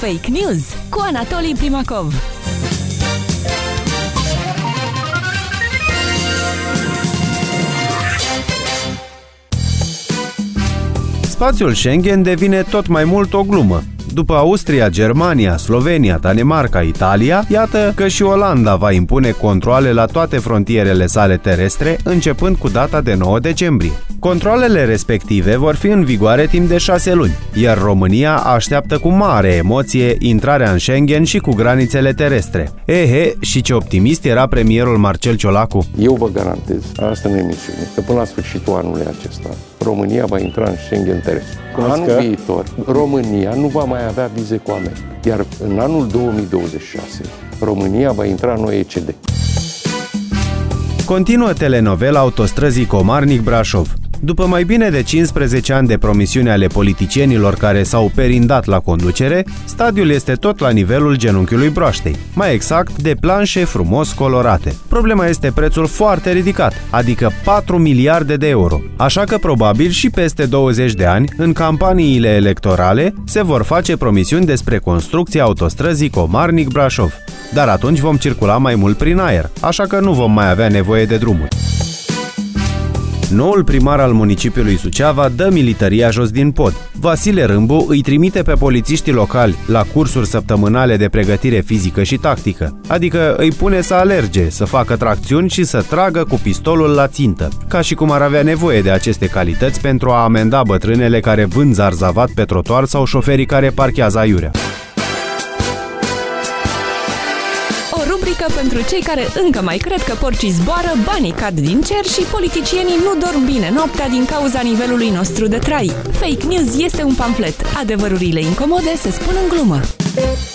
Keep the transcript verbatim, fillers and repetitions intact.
Fake News cu Anatolii Primakov. Spațiul Schengen devine tot mai mult o glumă. După Austria, Germania, Slovenia, Danemarca, Italia, iată că și Olanda va impune controale la toate frontierele sale terestre, începând cu data de nouă decembrie. Controalele respective vor fi în vigoare timp de șase luni, iar România așteaptă cu mare emoție intrarea în Schengen și cu granițele terestre. Ehe, și ce optimist era premierul Marcel Ciolacu. Eu vă garantez, asta nu e misiune, că până la sfârșitul anului acesta, România va intra în Schengen terestru. Anul că... viitor, România nu va mai avea vize cu America, iar în anul două mii douăzeci și șase, România va intra în O E C D. Continuă telenovela autostrăzii Comarnic-Brașov. După mai bine de cincisprezece ani de promisiuni ale politicienilor care s-au perindat la conducere, stadiul este tot la nivelul genunchiului broaștei, mai exact de planșe frumos colorate. Problema este prețul foarte ridicat, adică patru miliarde de euro, așa că probabil și peste douăzeci de ani, în campaniile electorale, se vor face promisiuni despre construcția autostrăzii Comarnic-Brașov. Dar atunci vom circula mai mult prin aer, așa că nu vom mai avea nevoie de drumuri. Noul primar al municipiului Suceava dă militaria jos din pod. Vasile Râmbu îi trimite pe polițiștii locali la cursuri săptămânale de pregătire fizică și tactică, adică îi pune să alerge, să facă tracțiuni și să tragă cu pistolul la țintă, ca și cum ar avea nevoie de aceste calități pentru a amenda bătrânele care vând zarzavat pe trotuar sau șoferii care parchează aiurea. Rubrică pentru cei care încă mai cred că porcii zboară, banii cad din cer și politicienii nu dorm bine noaptea din cauza nivelului nostru de trai. Fake News este un pamflet. Adevărurile incomode se spun în glumă.